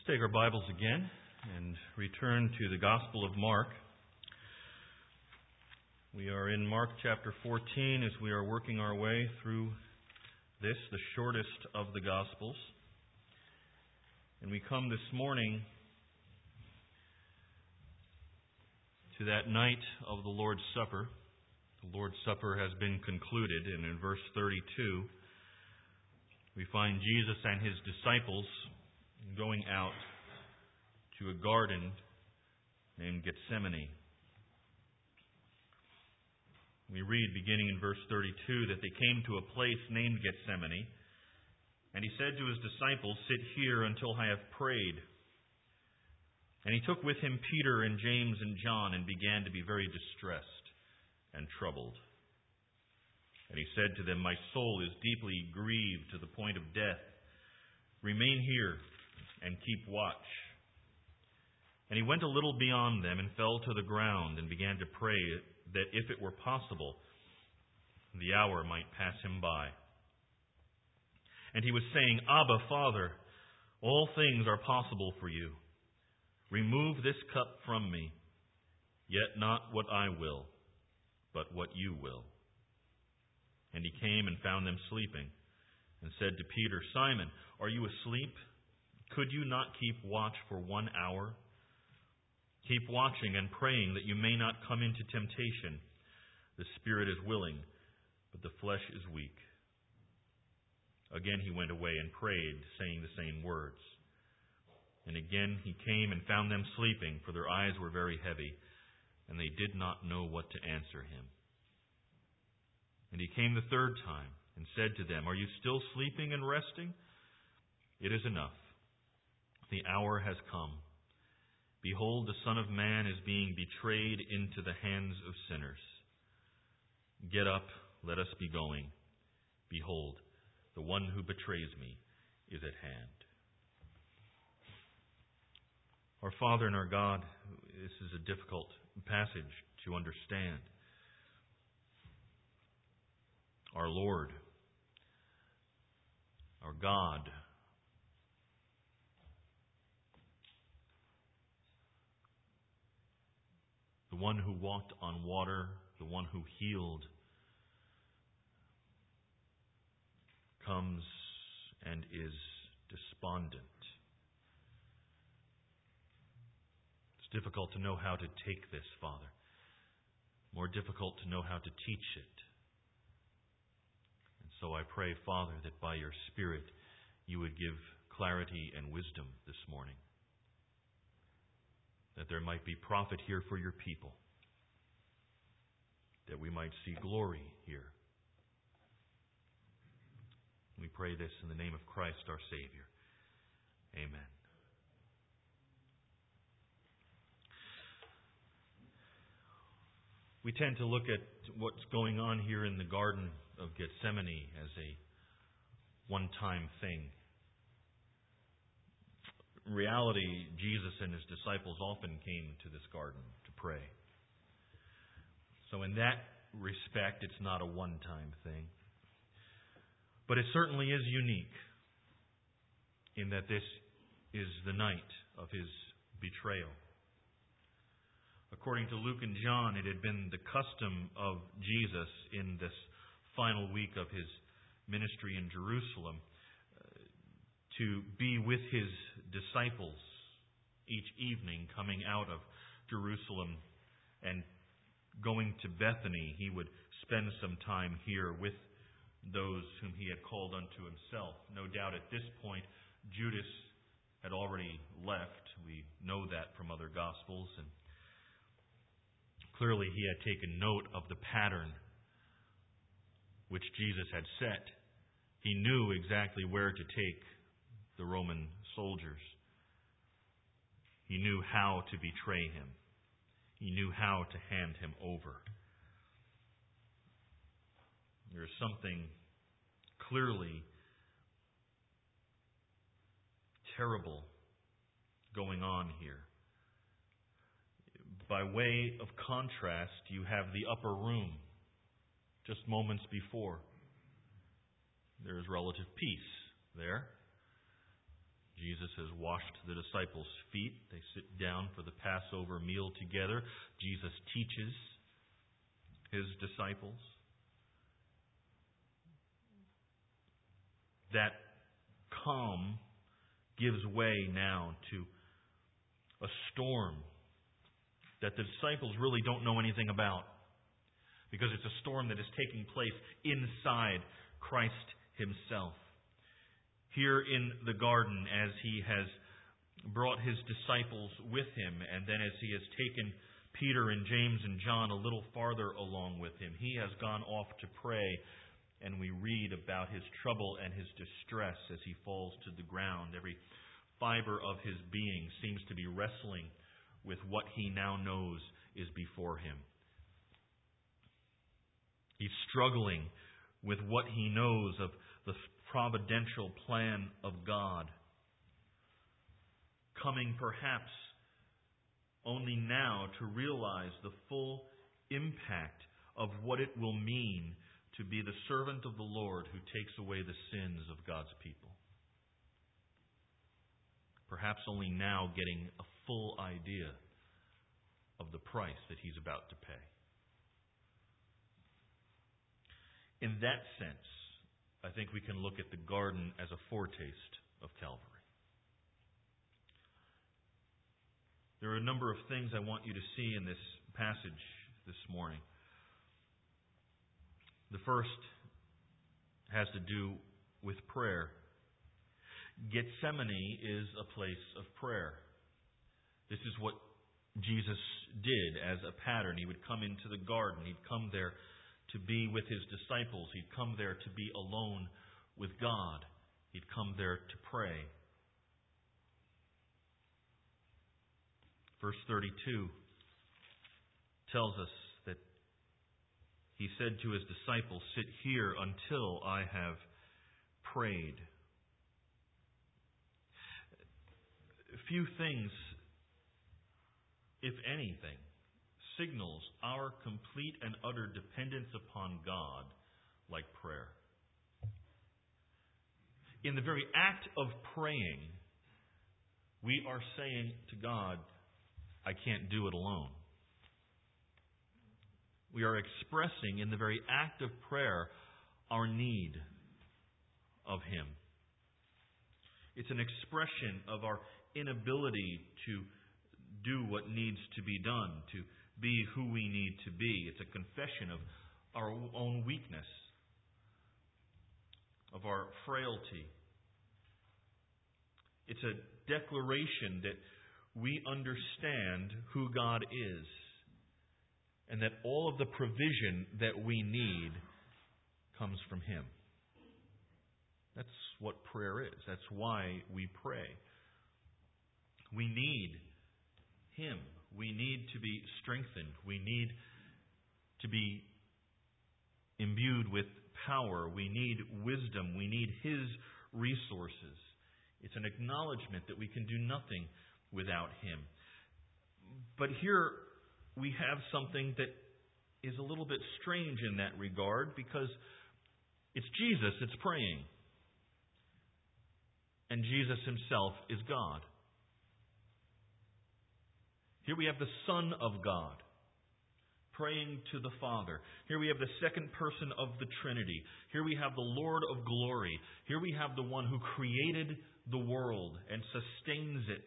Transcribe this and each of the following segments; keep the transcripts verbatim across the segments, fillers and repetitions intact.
Take our Bibles again and return to the Gospel of Mark. We are in Mark chapter fourteen as we are working our way through this, the shortest of the Gospels. And we come this morning to that night of the Lord's Supper. The Lord's Supper has been concluded, and in verse thirty-two, we find Jesus and his disciples going out to a garden named Gethsemane. We read, beginning in verse thirty-two, that they came to a place named Gethsemane, and he said to his disciples, "Sit here until I have prayed." And he took with him Peter and James and John and began to be very distressed and troubled. And he said to them, "My soul is deeply grieved to the point of death. Remain here and keep watch." And he went a little beyond them and fell to the ground and began to pray that if it were possible, the hour might pass him by. And he was saying, "Abba, Father, all things are possible for you. Remove this cup from me, yet not what I will, but what you will." And he came and found them sleeping, and said to Peter, "Simon, are you asleep? Could you not keep watch for one hour? Keep watching and praying that you may not come into temptation. The spirit is willing, but the flesh is weak." Again he went away and prayed, saying the same words. And again he came and found them sleeping, for their eyes were very heavy, and they did not know what to answer him. And he came the third time and said to them, "Are you still sleeping and resting? It is enough. The hour has come. Behold, the Son of Man is being betrayed into the hands of sinners. Get up, let us be going. Behold, the one who betrays me is at hand." Our Father and our God, this is a difficult passage to understand. Our Lord, our God, the one who walked on water, the one who healed, comes and is despondent. It's difficult to know how to take this, Father. More difficult to know how to teach it. And so I pray, Father, that by your Spirit you would give clarity and wisdom this morning, that there might be profit here for your people, that we might see glory here. We pray this in the name of Christ our Savior. Amen. We tend to look at what's going on here in the Garden of Gethsemane as a one-time thing. In reality, Jesus and his disciples often came to this garden to pray. So in that respect, it's not a one-time thing. But it certainly is unique in that this is the night of his betrayal. According to Luke and John, it had been the custom of Jesus in this final week of his ministry in Jerusalem to be with his disciples each evening, coming out of Jerusalem and going to Bethany. He would spend some time here with those whom he had called unto himself. No doubt at this point, Judas had already left. We know that from other Gospels, and clearly he had taken note of the pattern which Jesus had set. He knew exactly where to take the Roman soldiers. He knew how to betray him. He knew how to hand him over. There's something clearly terrible going on here. By way of contrast, you have the upper room just moments before. There is relative peace there. Jesus has washed the disciples' feet. They sit down for the Passover meal together. Jesus teaches his disciples. That calm gives way now to a storm that the disciples really don't know anything about, because it's a storm that is taking place inside Christ himself. Here in the garden, as he has brought his disciples with him, and then as he has taken Peter and James and John a little farther along with him, he has gone off to pray, and we read about his trouble and his distress as he falls to the ground. Every fiber of his being seems to be wrestling with what he now knows is before him. He's struggling with what he knows of the providential plan of God, coming perhaps only now to realize the full impact of what it will mean to be the servant of the Lord who takes away the sins of God's people. Perhaps only now getting a full idea of the price that he's about to pay. In that sense, I think we can look at the garden as a foretaste of Calvary. There are a number of things I want you to see in this passage this morning. The first has to do with prayer. Gethsemane is a place of prayer. This is what Jesus did as a pattern. He would come into the garden. He'd come there to be with his disciples. He'd come there to be alone with God. He'd come there to pray. Verse thirty-two tells us that he said to his disciples, "Sit here until I have prayed." Few things, if anything, signals our complete and utter dependence upon God like prayer. In the very act of praying, we are saying to God, I can't do it alone. We are expressing in the very act of prayer our need of Him. It's an expression of our inability to do what needs to be done, to be who we need to be. It's a confession of our own weakness, of our frailty. It's a declaration that we understand who God is and that all of the provision that we need comes from Him. That's what prayer is. That's why we pray. We need Him. We need to be strengthened. We need to be imbued with power. We need wisdom. We need His resources. It's an acknowledgement that we can do nothing without Him. But here we have something that is a little bit strange in that regard, because it's Jesus that's praying. And Jesus Himself is God. Here we have the Son of God praying to the Father. Here we have the second person of the Trinity. Here we have the Lord of glory. Here we have the one who created the world and sustains it.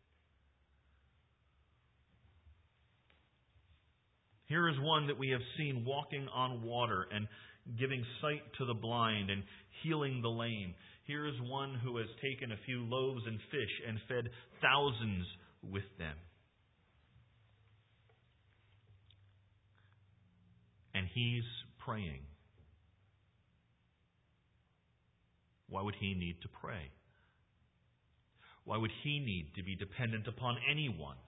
Here is one that we have seen walking on water and giving sight to the blind and healing the lame. Here is one who has taken a few loaves and fish and fed thousands with them. And He's praying. Why would He need to pray? Why would He need to be dependent upon anyone?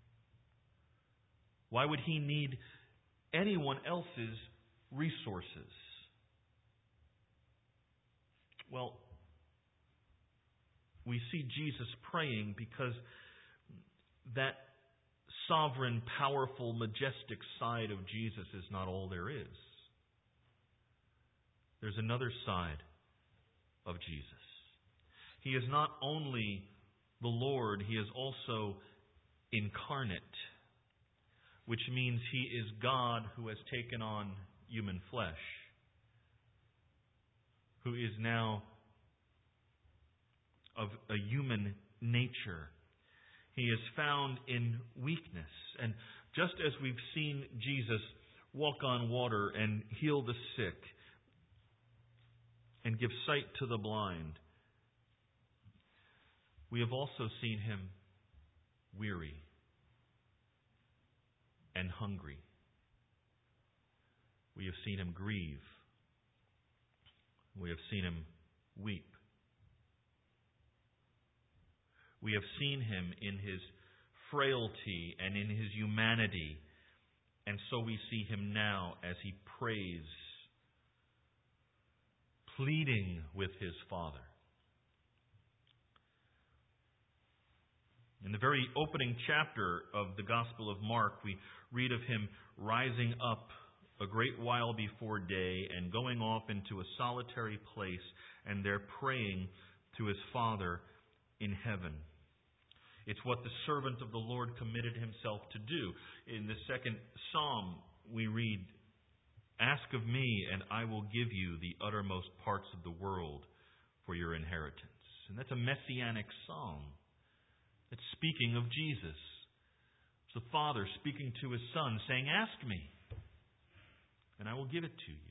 Why would He need anyone else's resources? Well, we see Jesus praying because that sovereign, powerful, majestic side of Jesus is not all there is. There's another side of Jesus. He is not only the Lord, He is also incarnate, which means He is God who has taken on human flesh, who is now of a human nature. He is found in weakness. And just as we've seen Jesus walk on water and heal the sick and give sight to the blind, we have also seen Him weary and hungry. We have seen Him grieve. We have seen Him weep. We have seen Him in His frailty and in His humanity. And so we see Him now as He prays, pleading with His Father. In the very opening chapter of the Gospel of Mark, we read of Him rising up a great while before day and going off into a solitary place and there praying to His Father in heaven. It's what the servant of the Lord committed himself to do. In the second psalm, we read, "Ask of me, and I will give you the uttermost parts of the world for your inheritance." And that's a messianic psalm. It's speaking of Jesus. It's the Father speaking to His Son, saying, "Ask me, and I will give it to you."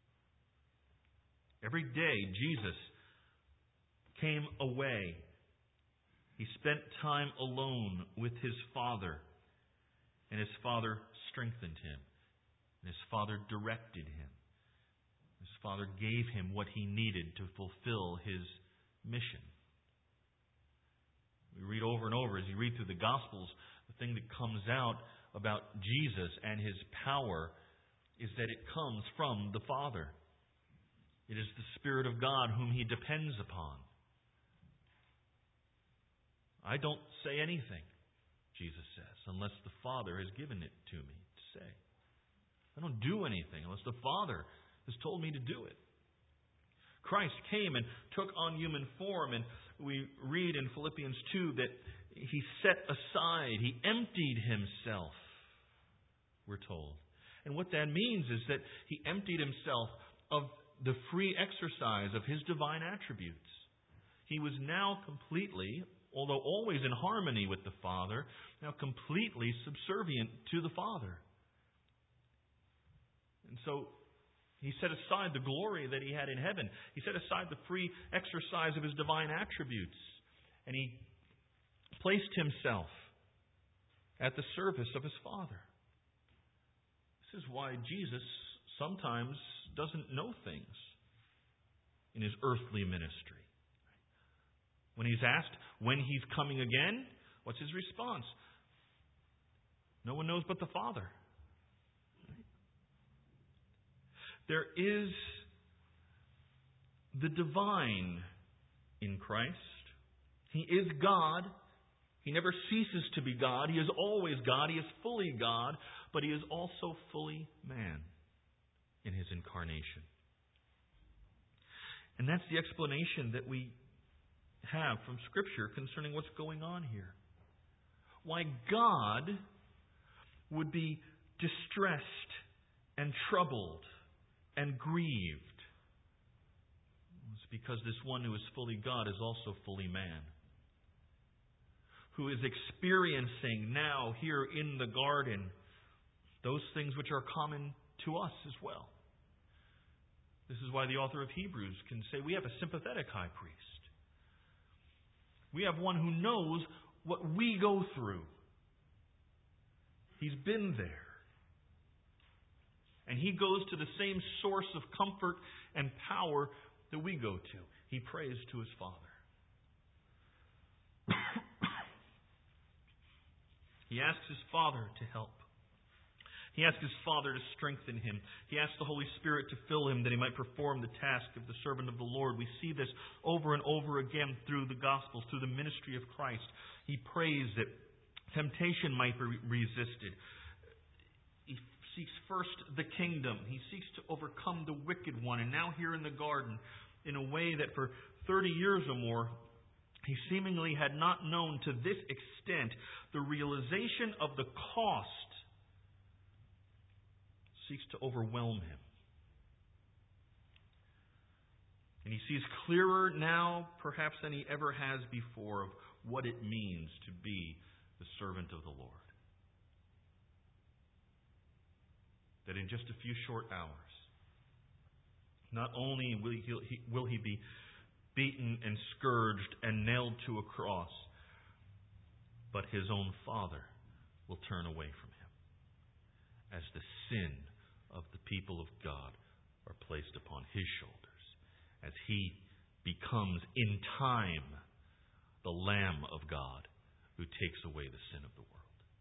Every day, Jesus came away. He spent time alone with His Father, and His Father strengthened Him, and His Father directed Him. His Father gave Him what He needed to fulfill His mission. We read over and over, as you read through the Gospels, the thing that comes out about Jesus and His power is that it comes from the Father. It is the Spirit of God whom He depends upon. "I don't say anything," Jesus says, "unless the Father has given it to me to say. I don't do anything unless the Father has told me to do it." Christ came and took on human form, and we read in Philippians two that He set aside, He emptied Himself, we're told. And what that means is that He emptied Himself of the free exercise of His divine attributes. He was now completely, although always in harmony with the Father, now completely subservient to the Father. And so He set aside the glory that He had in heaven. He set aside the free exercise of His divine attributes. And He placed Himself at the service of His Father. This is why Jesus sometimes doesn't know things in His earthly ministry. When He's asked when He's coming again, what's His response? No one knows but the Father. There is the divine in Christ. He is God. He never ceases to be God. He is always God. He is fully God, but He is also fully man in His incarnation. And that's the explanation that we have from Scripture concerning what's going on here. Why God would be distressed and troubled and grieved. It's because this one who is fully God is also fully man, who is experiencing now here in the garden those things which are common to us as well. This is why the author of Hebrews can say we have a sympathetic high priest. We have one who knows what we go through. He's been there. And He goes to the same source of comfort and power that we go to. He prays to His Father. He asks His Father to help. He asks His Father to strengthen Him. He asks the Holy Spirit to fill Him that He might perform the task of the servant of the Lord. We see this over and over again through the Gospels, through the ministry of Christ. He prays that temptation might be resisted. He seeks first the kingdom. He seeks to overcome the wicked one. And now here in the garden, in a way that for thirty years or more He seemingly had not known to this extent the realization of the cost seeks to overwhelm him. And he sees clearer now, perhaps, than he ever has before, of what it means to be the servant of the Lord. That in just a few short hours, not only will he, will he be beaten and scourged and nailed to a cross, but his own Father will turn away from him as the sin of the people of God are placed upon his shoulders, as he becomes in time the Lamb of God who takes away the sin of the world.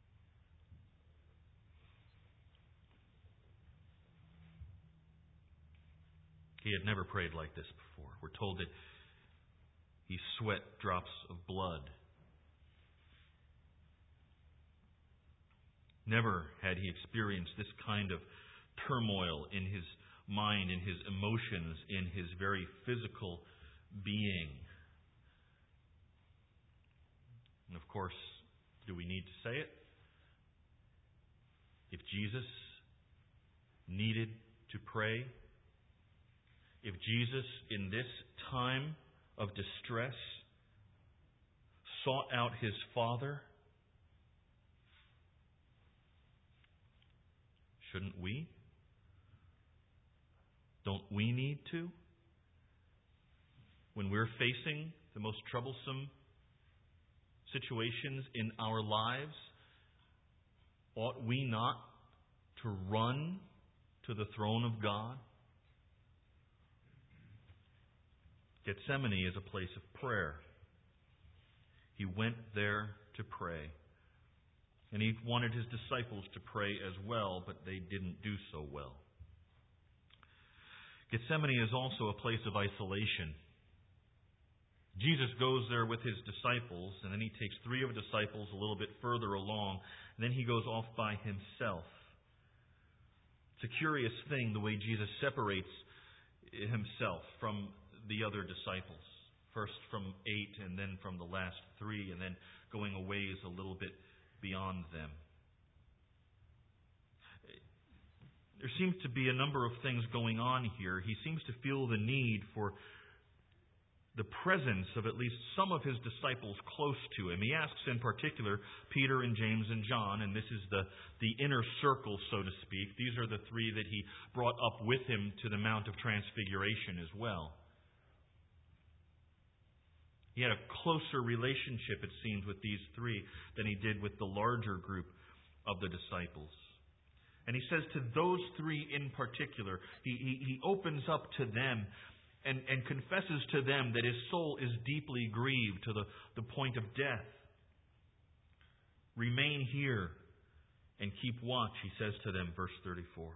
He had never prayed like this before. We're told that he sweat drops of blood. Never had he experienced this kind of turmoil in his mind, in his emotions, in his very physical being. And of course, do we need to say it? If Jesus needed to pray, if Jesus in this time of distress sought out his Father, shouldn't we? Don't we need to? When we're facing the most troublesome situations in our lives, ought we not to run to the throne of God? Gethsemane is a place of prayer. He went there to pray. And he wanted his disciples to pray as well, but they didn't do so well. Gethsemane is also a place of isolation. Jesus goes there with his disciples, and then he takes three of the disciples a little bit further along, and then he goes off by himself. It's a curious thing, the way Jesus separates himself from the other disciples. First from eight, and then from the last three, and then going a ways a little bit beyond them. There seems to be a number of things going on here. He seems to feel the need for the presence of at least some of his disciples close to him. He asks in particular Peter and James and John, and this is the, the inner circle, so to speak. These are the three that he brought up with him to the Mount of Transfiguration as well. He had a closer relationship, it seems, with these three than he did with the larger group of the disciples. And he says to those three in particular, he, he, he opens up to them and, and confesses to them that his soul is deeply grieved to the, the point of death. Remain here and keep watch, he says to them, verse thirty-four.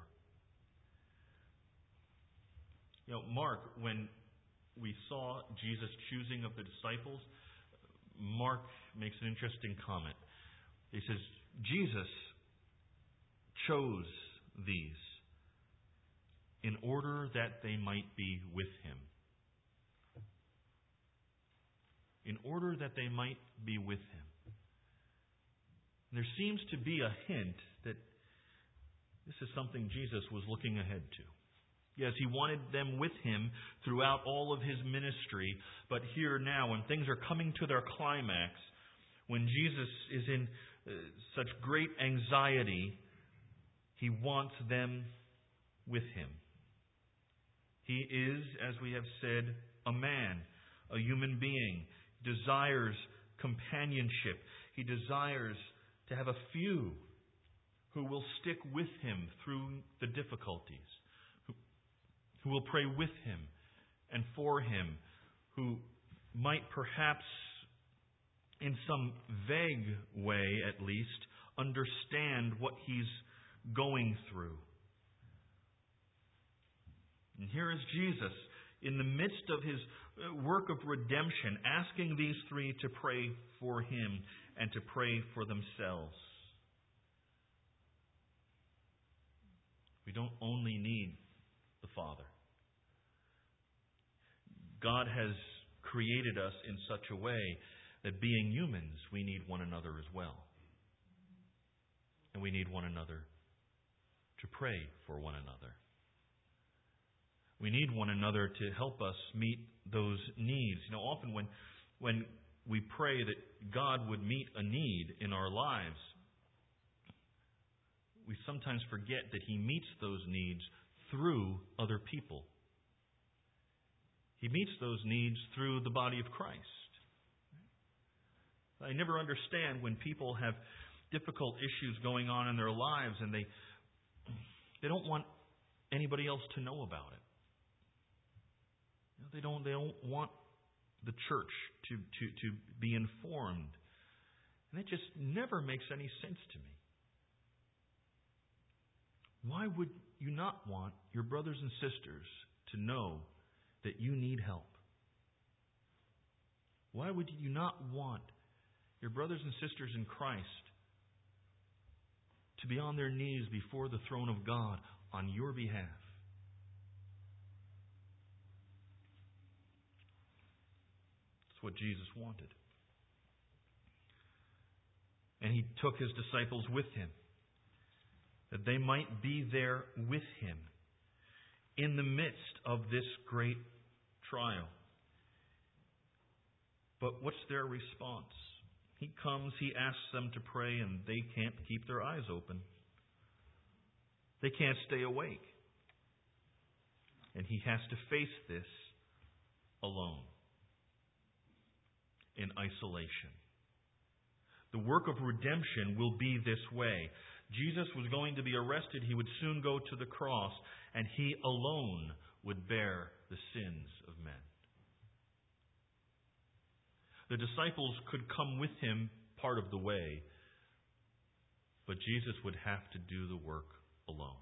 You know, Mark, when we saw Jesus choosing of the disciples, Mark makes an interesting comment. He says, Jesus chose these in order that they might be with him. In order that they might be with him. And there seems to be a hint that this is something Jesus was looking ahead to. Yes, he wanted them with him throughout all of his ministry, but here now, when things are coming to their climax, when Jesus is in uh, such great anxiety, he wants them with him. He is, as we have said, a man, a human being. He desires companionship. He desires to have a few who will stick with him through the difficulties, who, who will pray with him and for him, who might perhaps, in some vague way at least, understand what he's going through. And here is Jesus in the midst of his work of redemption, asking these three to pray for him and to pray for themselves. We don't only need the Father. God has created us in such a way that being humans, we need one another as well. And we need one another to pray for one another. We need one another to help us meet those needs. You know, often when when we pray that God would meet a need in our lives, we sometimes forget that He meets those needs through other people. He meets those needs through the body of Christ. I never understand when people have difficult issues going on in their lives and they they don't want anybody else to know about it. You know, they don't they don't want the church to, to, to be informed. And it just never makes any sense to me. Why would you not want your brothers and sisters to know that you need help? Why would you not want your brothers and sisters in Christ to be on their knees before the throne of God on your behalf? That's what Jesus wanted. And He took His disciples with Him, that they might be there with Him in the midst of this great trial. But what's their response? He comes, He asks them to pray, and they can't keep their eyes open. They can't stay awake. And He has to face this alone, in isolation. The work of redemption will be this way. Jesus was going to be arrested. He would soon go to the cross, and He alone would bear the sins of men. The disciples could come with Him part of the way, but Jesus would have to do the work alone.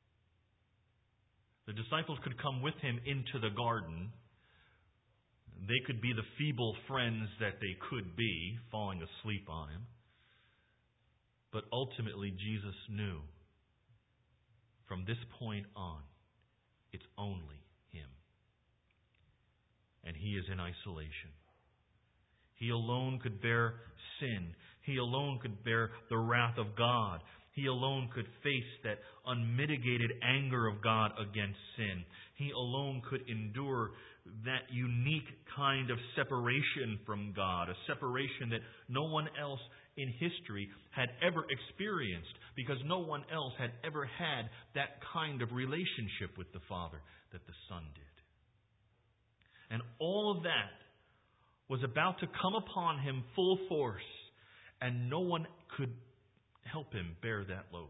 The disciples could come with Him into the garden. They could be the feeble friends that they could be, falling asleep on Him. But ultimately, Jesus knew from this point on, it's only Him. And He is in isolation. He alone could bear sin. He alone could bear the wrath of God. He alone could face that unmitigated anger of God against sin. He alone could endure that unique kind of separation from God, a separation that no one else in history had ever experienced, because no one else had ever had that kind of relationship with the Father that the Son did. And all of that was about to come upon Him full force, and no one could help Him bear that load.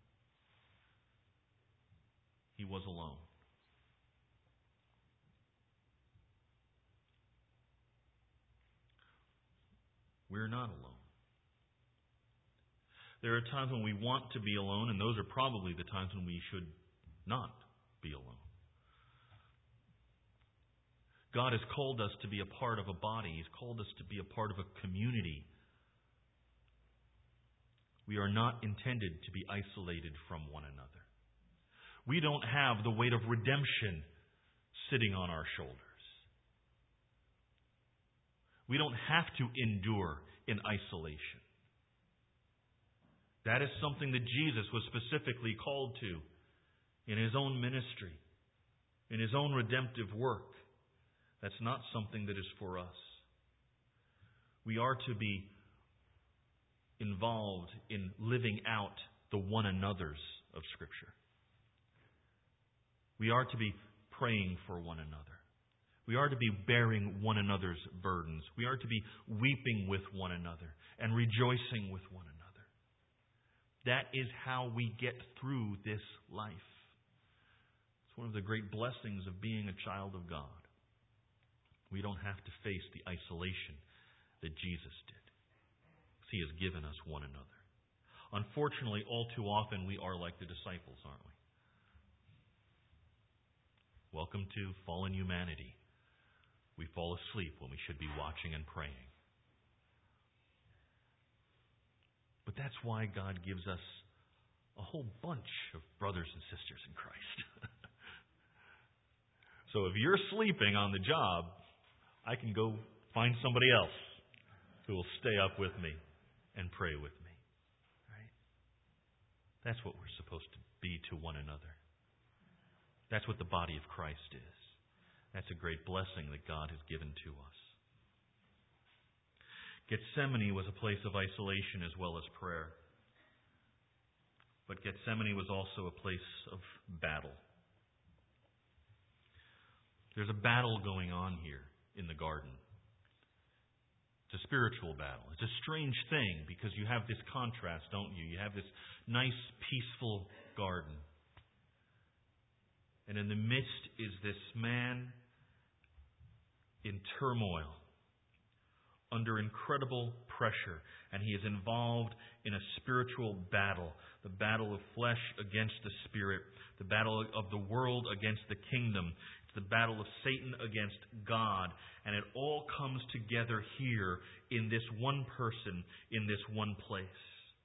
He was alone. We're not alone. There are times when we want to be alone, and those are probably the times when we should not be alone. God has called us to be a part of a body. He's called us to be a part of a community. We are not intended to be isolated from one another. We don't have the weight of redemption sitting on our shoulders. We don't have to endure in isolation. That is something that Jesus was specifically called to in His own ministry, in His own redemptive work. That's not something that is for us. We are to be involved in living out the one another's of Scripture. We are to be praying for one another. We are to be bearing one another's burdens. We are to be weeping with one another and rejoicing with one another. That is how we get through this life. It's one of the great blessings of being a child of God. We don't have to face the isolation that Jesus did. He has given us one another. Unfortunately, all too often we are like the disciples, aren't we? Welcome to fallen humanity. We fall asleep when we should be watching and praying. But that's why God gives us a whole bunch of brothers and sisters in Christ. So if you're sleeping on the job, I can go find somebody else who will stay up with me and pray with me. Right? That's what we're supposed to be to one another. That's what the body of Christ is. That's a great blessing that God has given to us. Gethsemane was a place of isolation as well as prayer. But Gethsemane was also a place of battle. There's a battle going on here in the garden. It's a spiritual battle. It's a strange thing because you have this contrast, don't you? You have this nice, peaceful garden. And in the midst is this man in turmoil, under incredible pressure, and he is involved in a spiritual battle, the battle of flesh against the spirit, the battle of the world against the kingdom, it's the battle of Satan against God, and it all comes together here in this one person, in this one place.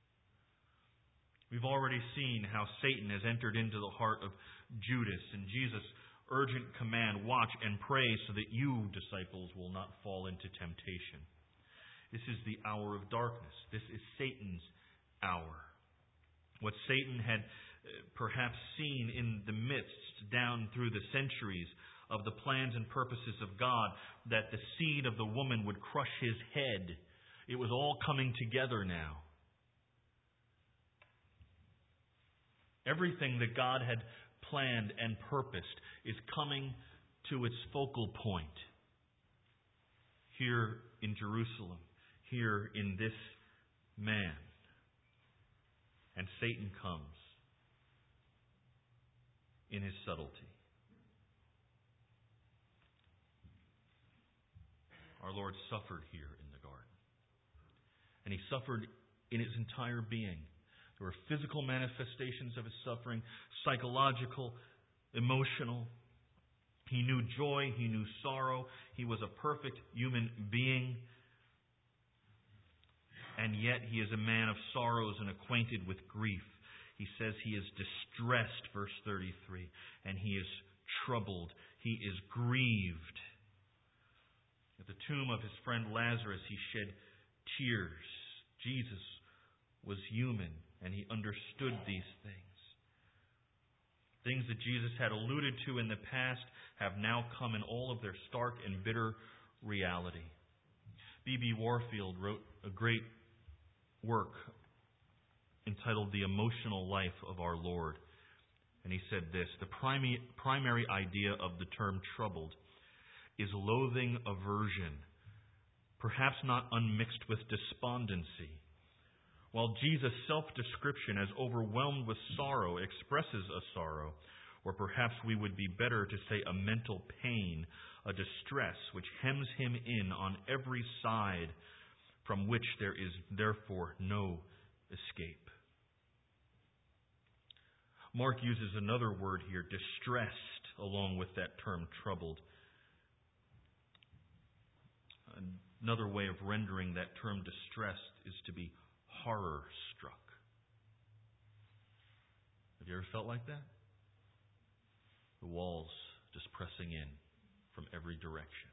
We've already seen how Satan has entered into the heart of Judas, and Jesus' urgent command, watch and pray so that you, disciples, will not fall into temptation. This is the hour of darkness. This is Satan's hour. What Satan had perhaps seen in the midst, down through the centuries, of the plans and purposes of God, that the seed of the woman would crush his head. It was all coming together now. Everything that God had planned and purposed is coming to its focal point here in Jerusalem, here in this man. And Satan comes in his subtlety. Our Lord suffered here in the garden. And he suffered in his entire being. There were physical manifestations of his suffering, psychological, emotional. He knew joy, he knew sorrow. He was a perfect human being. And yet he is a man of sorrows and acquainted with grief. He says he is distressed, verse thirty-three, and he is troubled. He is grieved. At the tomb of his friend Lazarus, he shed tears. Jesus was human, and he understood these things. Things that Jesus had alluded to in the past have now come in all of their stark and bitter reality. B B Warfield wrote a great work entitled The Emotional Life of Our Lord. And he said this, the primi- primary idea of the term troubled is loathing aversion, perhaps not unmixed with despondency. While Jesus' self-description as overwhelmed with sorrow expresses a sorrow, or perhaps we would be better to say a mental pain, a distress which hems him in on every side, from which there is therefore no escape. Mark uses another word here, distressed, along with that term troubled. Another way of rendering that term distressed is to be horror-struck. Have you ever felt like that? The walls just pressing in from every direction.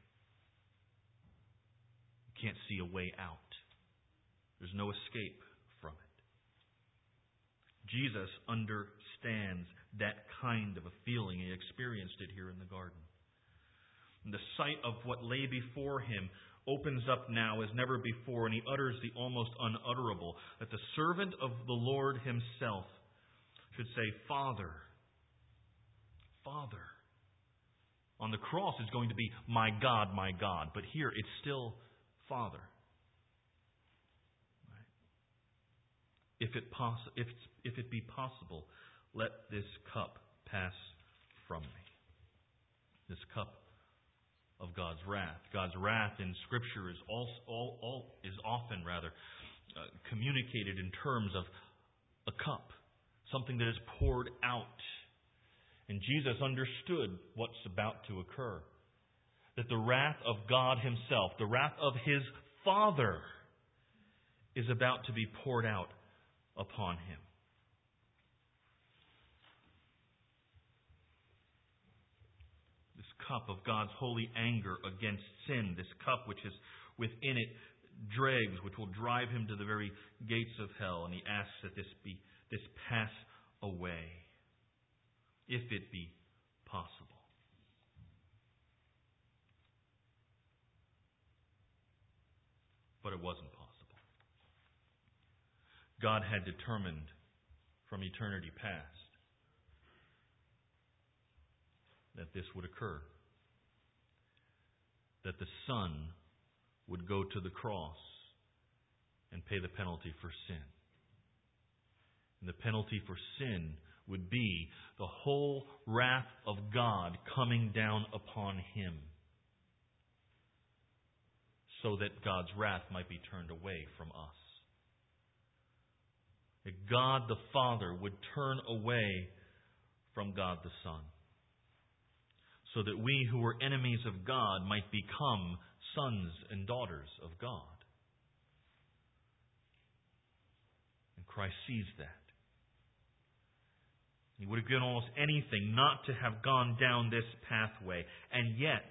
You can't see a way out. There's no escape from it. Jesus understands that kind of a feeling. He experienced it here in the garden. And the sight of what lay before him opens up now as never before, and he utters the almost unutterable, that the servant of the Lord himself should say, Father, Father. On the cross it's going to be, my God, my God. But here it's still Father. Right? If it poss- if, if it be possible, let this cup pass from me. This cup of God's wrath. God's wrath in Scripture is also, all, all, is often rather uh, communicated in terms of a cup, something that is poured out. And Jesus understood what's about to occur. That the wrath of God himself, the wrath of his Father, is about to be poured out upon him. This cup of God's holy anger against sin, this cup which is within it dregs, which will drive him to the very gates of hell. And he asks that this be this pass away, if it be possible. But it wasn't possible. God had determined from eternity past that this would occur. That the Son would go to the cross and pay the penalty for sin. And the penalty for sin would be the whole wrath of God coming down upon him, so that God's wrath might be turned away from us. That God the Father would turn away from God the Son, so that we who were enemies of God might become sons and daughters of God. And Christ sees that. He would have given almost anything not to have gone down this pathway. And yet,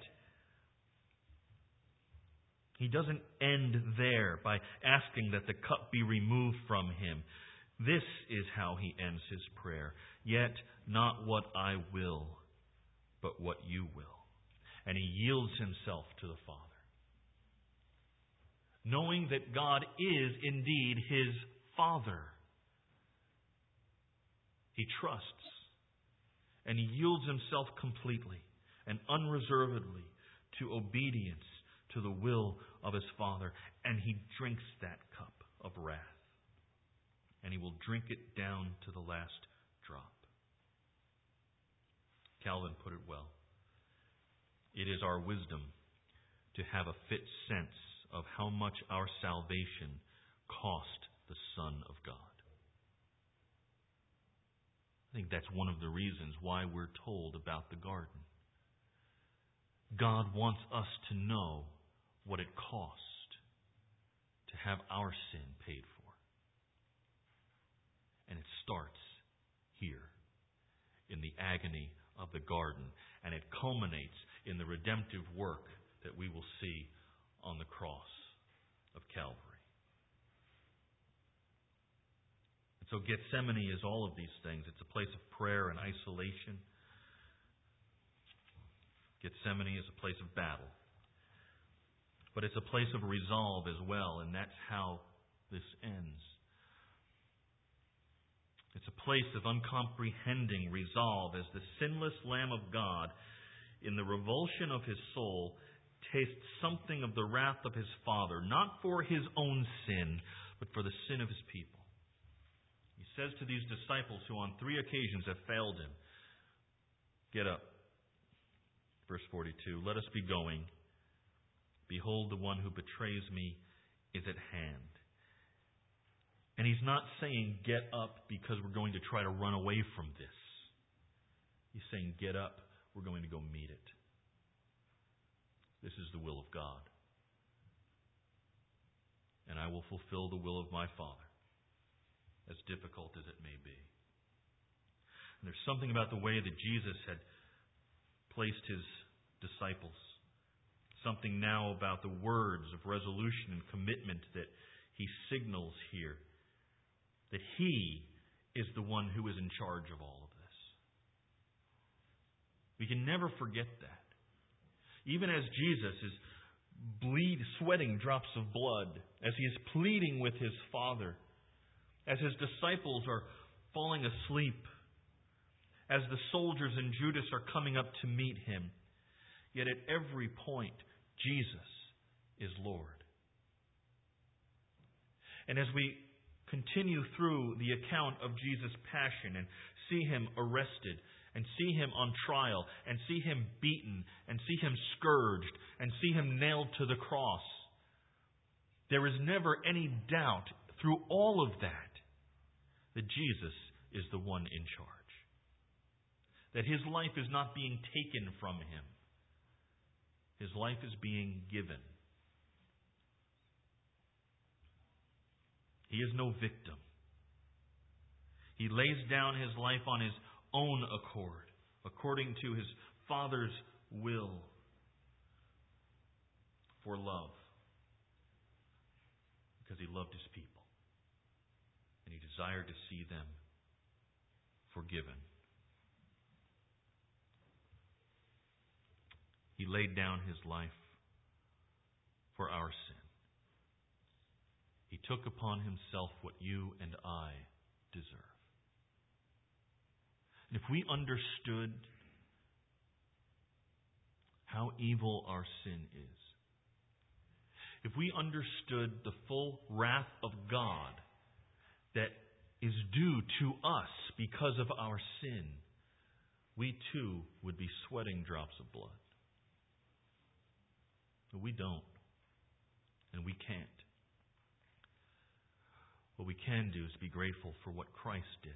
he doesn't end there by asking that the cup be removed from him. This is how he ends his prayer. Yet not what I will, but what you will. And he yields himself to the Father, knowing that God is indeed his Father. He trusts, and he yields himself completely and unreservedly to obedience to the will of his Father, and he drinks that cup of wrath, and he will drink it down to the last drop. Calvin put it well. It is our wisdom to have a fit sense of how much our salvation cost the Son of God. I think that's one of the reasons why we're told about the garden. God wants us to know what it cost to have our sin paid for. And it starts here in the agony of the garden, and it culminates in the redemptive work that we will see on the cross of Calvary. And so Gethsemane is all of these things. It's a place of prayer and isolation. Gethsemane is a place of battle. But it's a place of resolve as well, and that's how this ends. It's a place of uncomprehending resolve as the sinless Lamb of God, in the revulsion of his soul, tastes something of the wrath of his Father, not for his own sin, but for the sin of his people. He says to these disciples who on three occasions have failed him, "Get up." Verse forty-two, "Let us be going. Behold, the one who betrays me is at hand." And he's not saying get up because we're going to try to run away from this. He's saying get up, we're going to go meet it. This is the will of God. And I will fulfill the will of my Father, as difficult as it may be. And there's something about the way that Jesus had placed his disciples. Something now about the words of resolution and commitment that he signals here. That he is the one who is in charge of all of this. We can never forget that. Even as Jesus is bleed, sweating drops of blood, as he is pleading with his Father, as his disciples are falling asleep, as the soldiers in Judas are coming up to meet him, yet at every point, Jesus is Lord. And as we continue through the account of Jesus' passion and see him arrested and see him on trial and see him beaten and see him scourged and see him nailed to the cross, there is never any doubt through all of that that Jesus is the one in charge. That his life is not being taken from him. His life is being given. He is no victim. He lays down his life on his own accord, according to his Father's will for love because He loved His people and He desired to see them forgiven. He laid down His life for our sin. He took upon Himself what you and I deserve. And if we understood how evil our sin is, if we understood the full wrath of God that is due to us because of our sin, we too would be sweating drops of blood. But we don't. And we can't. What we can do is be grateful for what Christ did.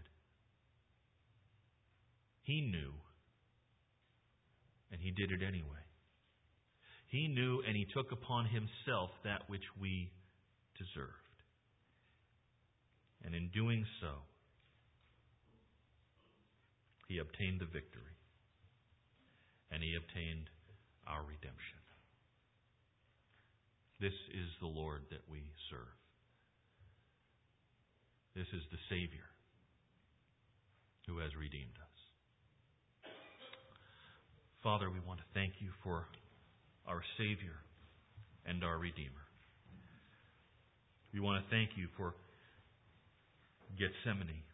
He knew, and He did it anyway. He knew, and He took upon Himself that which we deserved. And in doing so, He obtained the victory, and He obtained our redemption. This is the Lord that we serve. This is the Savior who has redeemed us. Father, we want to thank You for our Savior and our Redeemer. We want to thank You for Gethsemane,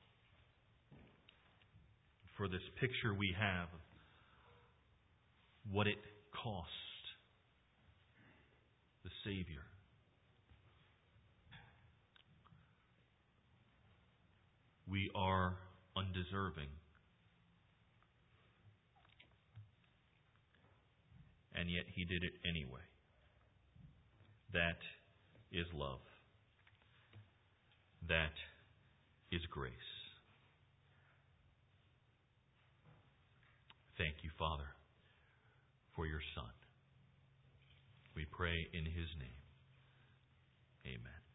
for this picture we have of what it cost the Savior we are undeserving. And yet He did it anyway. That is love. That is grace. Thank You, Father, for Your Son. We pray in His name. Amen.